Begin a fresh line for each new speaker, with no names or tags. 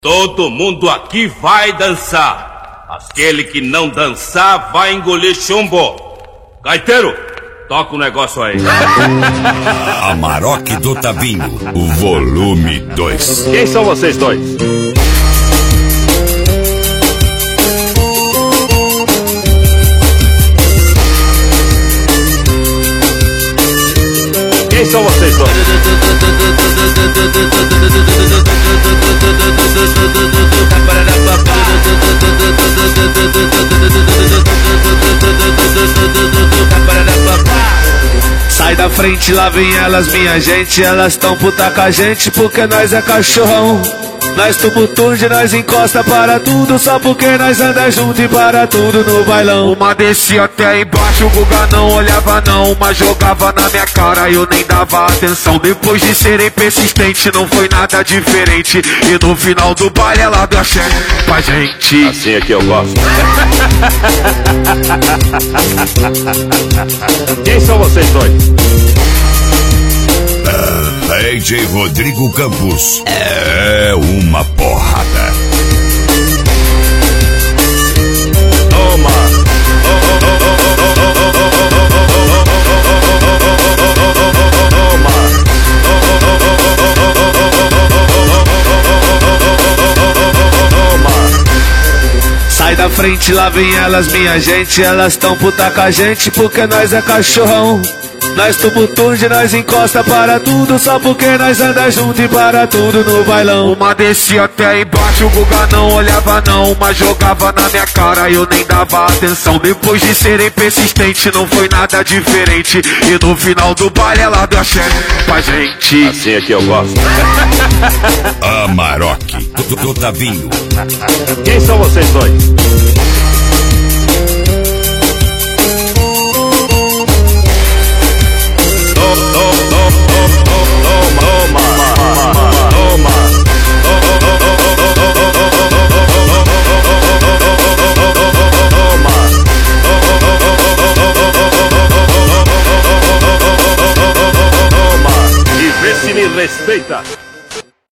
Todo mundo aqui vai dançar. Aquele que não dançar vai engolir chumbo. Gaiteiro, toca o negócio aí.
Amarok do Tavinho, o volume 2.
Quem são vocês dois? Quem são vocês dois?
Sai da frente, lá vem elas, minha gente. Elas tão puta com a gente porque nós é cachorrão. Nós tumultude, nós encosta para tudo, só porque nós anda junto e para tudo no bailão. Uma descia até embaixo, o Guga não olhava não. Uma jogava na minha cara e eu nem dava atenção. Depois de serem persistentes, não foi nada diferente. E no final do baile ela deu a chefe pra gente.
Assim é que eu gosto. Quem são vocês dois?
DJ Rodrigo Campos é uma porrada.
Toma.
Sai da frente, lá vem elas, minha gente. Elas tão puta com a gente porque nós é cachorrão. Nós tumultude, nós encosta para tudo, só porque nós anda junto e para tudo no bailão. Uma descia até embaixo, o Guga não olhava não. Uma jogava na minha cara e eu nem dava atenção. Depois de serem persistentes, não foi nada diferente. E no final do baile ela deu a chefe pra gente.
Assim é que eu gosto.
Amarok do Tavinho.
Quem são vocês dois? E vê se me respeita.